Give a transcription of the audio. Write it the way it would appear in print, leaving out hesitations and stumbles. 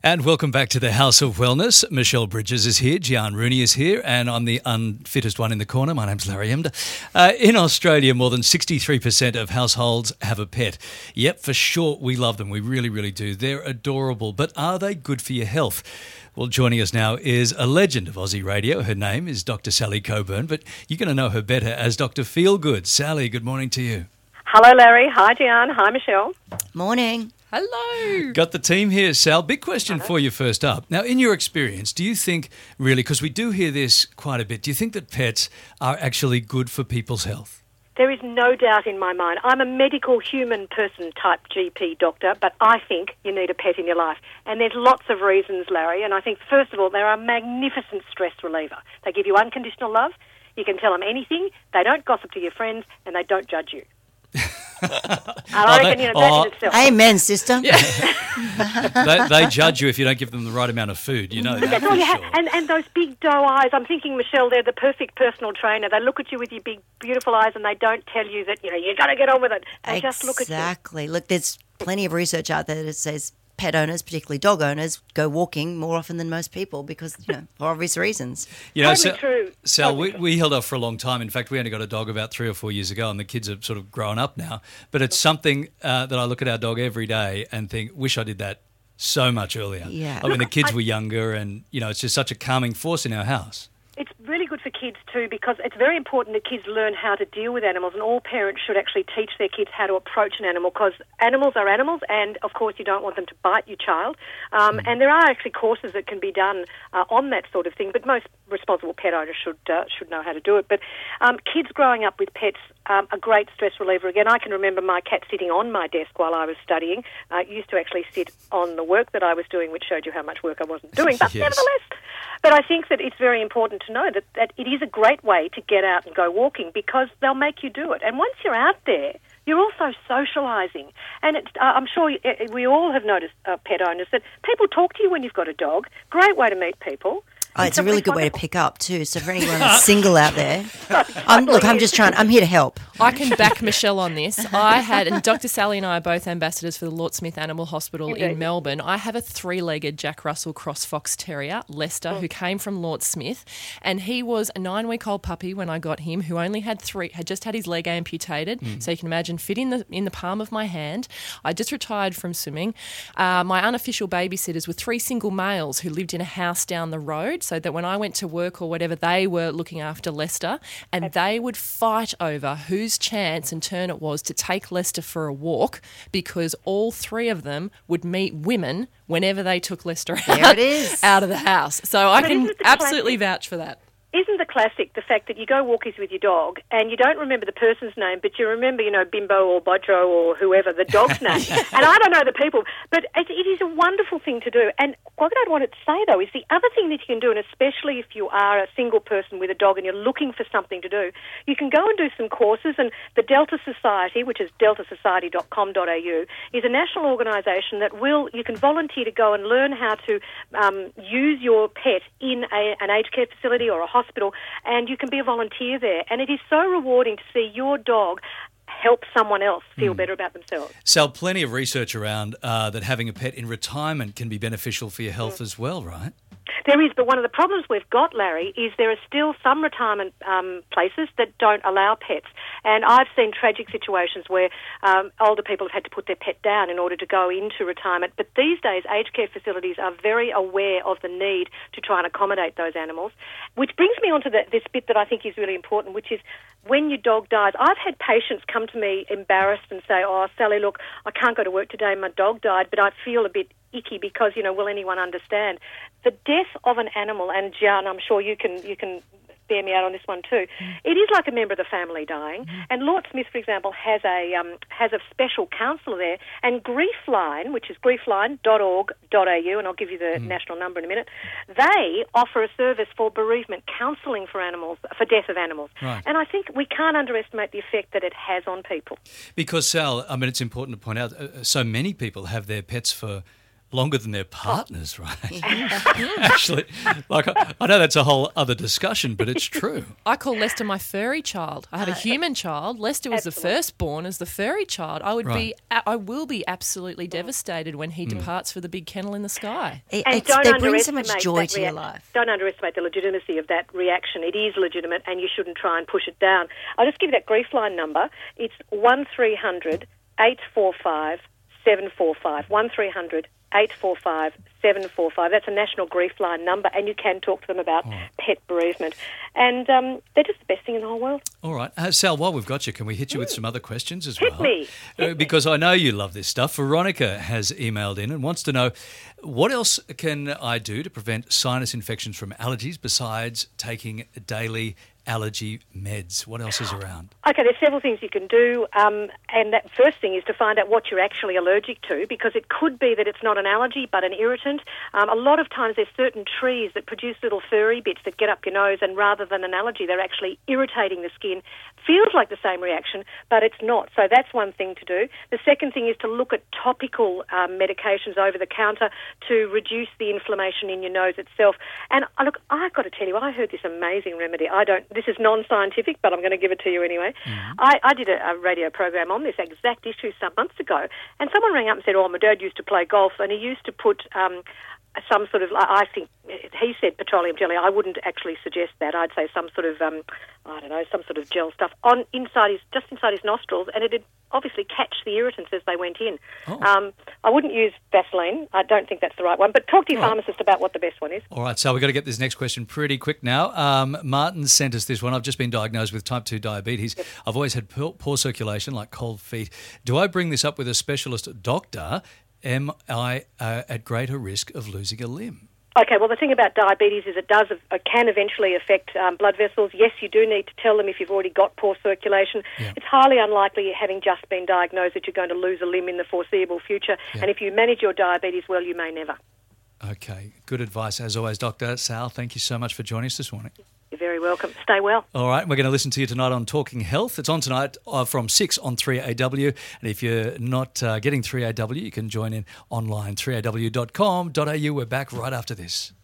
And welcome back to the House of Wellness. Michelle Bridges is here, Gian Rooney is here, and I'm the unfittest one in the corner. My name's Larry Emder. In Australia, more than 63% of households have a pet. Yep, for sure, we love them. We really, really do. They're adorable, but are they good for your health? Well, joining us now is a legend of Aussie radio. Her name is Dr. Sally Coburn, but you're going to know her better as Dr. Feelgood. Sally, good morning to you. Hello, Larry. Hi, Gian. Hi, Michelle. Morning. Hello. Got the team here, Sal. Big question for you first up. Now, in your experience, do you think, really, because we do hear this quite a bit, do you think that pets are actually good for people's health? There is no doubt in my mind. I'm a medical human person type GP doctor, but I think you need a pet in your life. And there's lots of reasons, Larry. And I think, first of all, they're a magnificent stress reliever. They give you unconditional love. You can tell them anything. They don't gossip to your friends, and they don't judge you. I reckon, that in itself. Amen, sister. Yeah. they judge you if you don't give them the right amount of food. You know that. That's all you have. And those big doe eyes. I'm thinking, Michelle, they're the perfect personal trainer. They look at you with your big, beautiful eyes, and they don't tell you that you got to get on with it. They just look at you. Exactly. Look, there's plenty of research out there that says pet owners, particularly dog owners, go walking more often than most people because, for obvious reasons. Totally true. Sal, totally we held off for a long time. In fact, we only got a dog about 3 or 4 years ago, and the kids are sort of grown up now. But it's something that I look at our dog every day and think, wish I did that so much earlier. Yeah. When the kids were younger, and, it's just such a calming force in our house. It's really good for kids too, because it's very important that kids learn how to deal with animals, and all parents should actually teach their kids how to approach an animal, because animals are animals, and of course you don't want them to bite your child. And there are actually courses that can be done on that sort of thing, but most responsible pet owners should know how to do it. But kids growing up with pets, a great stress reliever. Again, I can remember my cat sitting on my desk while I was studying. It used to actually sit on the work that I was doing, which showed you how much work I wasn't doing, but Yes. nevertheless. But I think that it's very important to know that it is a great way to get out and go walking, because they'll make you do it. And once you're out there, you're also socialising. And I'm sure we all have noticed, pet owners, that people talk to you when you've got a dog. Great way to meet people. Oh, it's a really good way to pick up too. So for anyone that's single out there, I'm here to help. I can back Michelle on this. And Dr. Sally and I are both ambassadors for the Lort Smith Animal Hospital in Melbourne. I have a 3-legged Jack Russell Cross Fox Terrier, Lester, who came from Lort Smith, and he was a 9-week-old puppy when I got him, who only had just had his leg amputated. So you can imagine, fit in the palm of my hand. I just retired from swimming. My unofficial babysitters were 3 single males who lived in a house down the road, so that when I went to work or whatever, they were looking after Lester, and they would fight over whose chance and turn it was to take Lester for a walk, because all 3 of them would meet women whenever they took Lester out of the house. So I can absolutely vouch for that. Isn't the classic the fact that you go walkies with your dog and you don't remember the person's name, but you remember, Bimbo or Bodro or whoever, the dog's name. And I don't know the people, but it is a wonderful thing to do. And what I wanted to say, though, is the other thing that you can do, and especially if you are a single person with a dog and you're looking for something to do, you can go and do some courses. And the Delta Society, which is deltasociety.com.au, is a national organisation that you can volunteer to go and learn how to use your pet in an aged care facility or a hospital, and you can be a volunteer there. And it is so rewarding to see your dog help someone else feel better about themselves. Sal, plenty of research around that having a pet in retirement can be beneficial for your health as well, right? There is, but one of the problems we've got, Larry, is there are still some retirement places that don't allow pets. And I've seen tragic situations where older people have had to put their pet down in order to go into retirement. But these days, aged care facilities are very aware of the need to try and accommodate those animals, which brings me on to this bit that I think is really important, which is when your dog dies. I've had patients come to me embarrassed and say, "Oh, Sally, look, I can't go to work today, my dog died, but I feel a bit icky because, will anyone understand?" The death of an animal, and Gian, I'm sure you can bear me out on this one too. It is like a member of the family dying. And Lort Smith, for example, has a special counsellor there, and Griefline, which is griefline.org.au, and I'll give you the national number in a minute. They offer a service for bereavement counselling for animals, for death of animals. Right. And I think we can't underestimate the effect that it has on people. Because, Sal, it's important to point out, so many people have their pets for Longer than their partners, right? Actually, like I know that's a whole other discussion, but it's true. I call Lester my furry child. I had a human child. Lester was the firstborn as the furry child. I will be absolutely devastated when he departs for the big kennel in the sky. They bring so much joy to your life. Don't underestimate the legitimacy of that reaction. It is legitimate, and you shouldn't try and push it down. I'll just give you that grief line number. It's 1300 845 745. 1300 845 745. That's a national grief line number, and you can talk to them about pet bereavement. And they're just the best thing in the whole world. All right. Sal, while we've got you, can we hit you with some other questions as well? Hit me. Because I know you love this stuff. Veronica has emailed in and wants to know, what else can I do to prevent sinus infections from allergies besides taking daily allergy meds? What else is around? Okay, there's several things you can do, and that first thing is to find out what you're actually allergic to, because it could be that it's not an allergy but an irritant. A lot of times there's certain trees that produce little furry bits that get up your nose, and rather than an allergy, they're actually irritating the skin. Feels like the same reaction, but it's not. So that's one thing to do. The second thing is to look at topical medications over the counter to reduce the inflammation in your nose itself. And look, I've got to tell you, I heard this amazing remedy. This is non-scientific, but I'm going to give it to you anyway. Mm-hmm. I did a radio program on this exact issue some months ago, and someone rang up and said, my dad used to play golf, and he used to put some sort of, I think he said petroleum jelly. I wouldn't actually suggest that. I'd say some sort of, some sort of gel stuff inside his nostrils, and it'd obviously catch the irritants as they went in. Oh. I wouldn't use Vaseline. I don't think that's the right one. But talk to your pharmacist about what the best one is. All right, so we've got to get this next question pretty quick now. Martin sent us this one. I've just been diagnosed with type 2 diabetes. Yep. I've always had poor circulation, like cold feet. Do I bring this up with a specialist doctor? Am I at greater risk of losing a limb? Okay, well, the thing about diabetes is it can eventually affect blood vessels. Yes, you do need to tell them if you've already got poor circulation. Yeah. It's highly unlikely, having just been diagnosed, that you're going to lose a limb in the foreseeable future. Yeah. And if you manage your diabetes well, you may never. Okay, good advice as always, Dr. Sal. Thank you so much for joining us this morning. You're very welcome. Stay well. All right, we're going to listen to you tonight on Talking Health. It's on tonight from 6 on 3AW. And if you're not getting 3AW, you can join in online, 3aw.com.au. We're back right after this.